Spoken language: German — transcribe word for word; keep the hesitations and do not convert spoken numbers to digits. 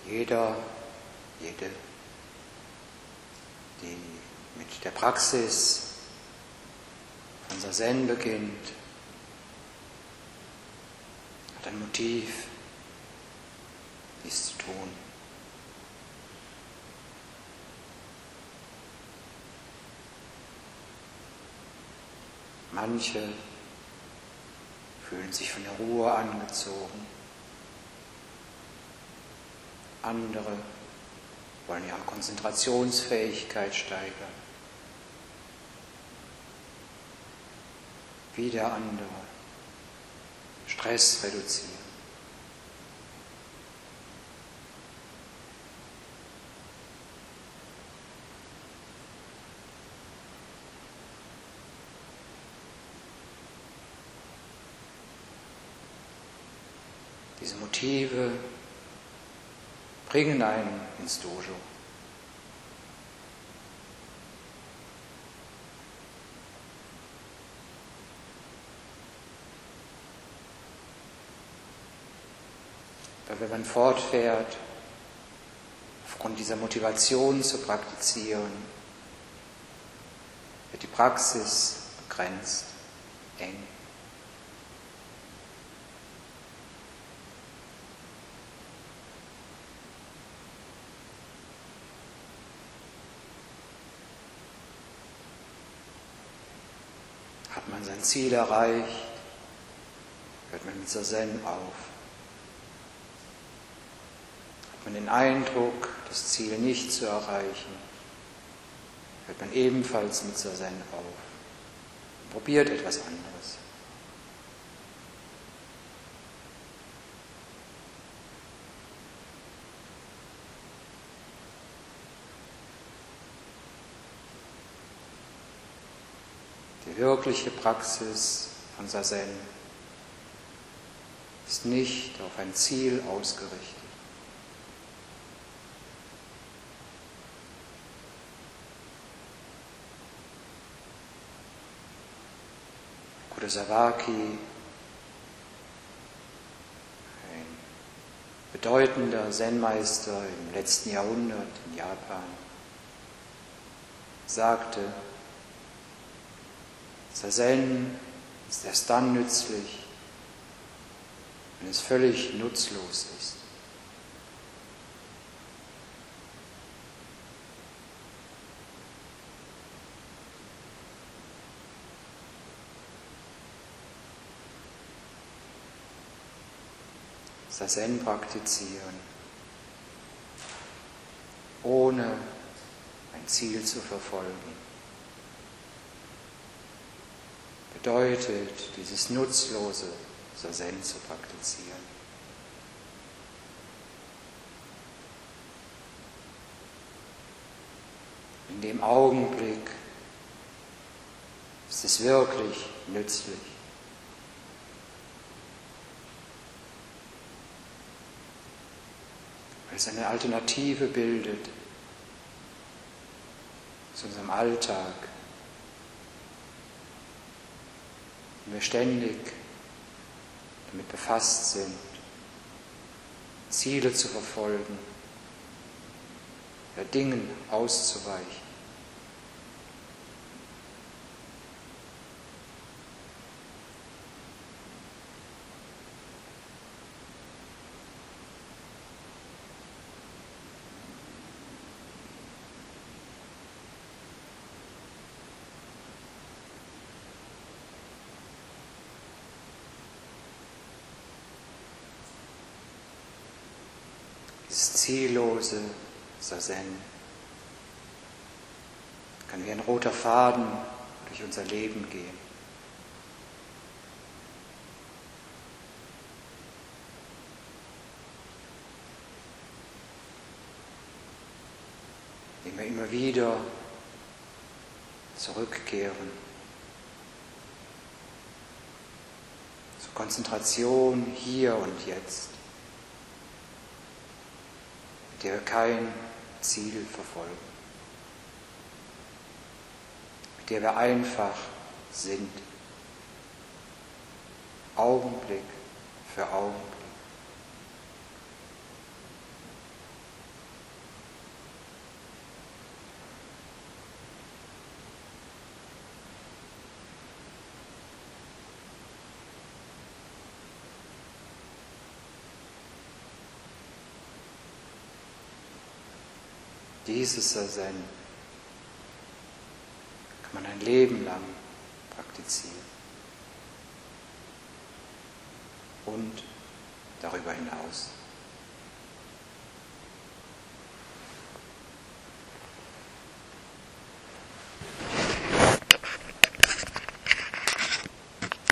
Jeder, jede, die mit der Praxis von Zazen beginnt, hat ein Motiv, dies zu tun. Manche fühlen sich von der Ruhe angezogen. Andere wollen ihre Konzentrationsfähigkeit steigern. Wieder andere Stress reduzieren. Diese Motive bringen einen ins Dojo. Aber wenn man fortfährt, aufgrund dieser Motivation zu praktizieren, wird die Praxis begrenzt, eng. Hat man sein Ziel erreicht, hört man mit Zazen auf. Hat man den Eindruck, das Ziel nicht zu erreichen, hört man ebenfalls mit Zazen auf. Probiert etwas anderes. Die wirkliche Praxis von Zazen ist nicht auf ein Ziel ausgerichtet. Sawaki, ein bedeutender Zen-Meister im letzten Jahrhundert in Japan, sagte, Zazen ist erst dann nützlich, wenn es völlig nutzlos ist. Zazen praktizieren, ohne ein Ziel zu verfolgen, bedeutet, dieses nutzlose Zazen zu praktizieren. In dem Augenblick ist es wirklich nützlich. Weil es eine Alternative bildet zu unserem Alltag, wenn wir ständig damit befasst sind, Ziele zu verfolgen, ja, Dingen auszuweichen. Dieses ziellose Zazen kann wie ein roter Faden durch unser Leben gehen. Indem wir immer wieder zurückkehren zur Konzentration hier und jetzt, mit der wir kein Ziel verfolgen, mit der wir einfach sind, Augenblick für Augenblick. dieses soll sein, kann man ein Leben lang praktizieren. Und darüber hinaus.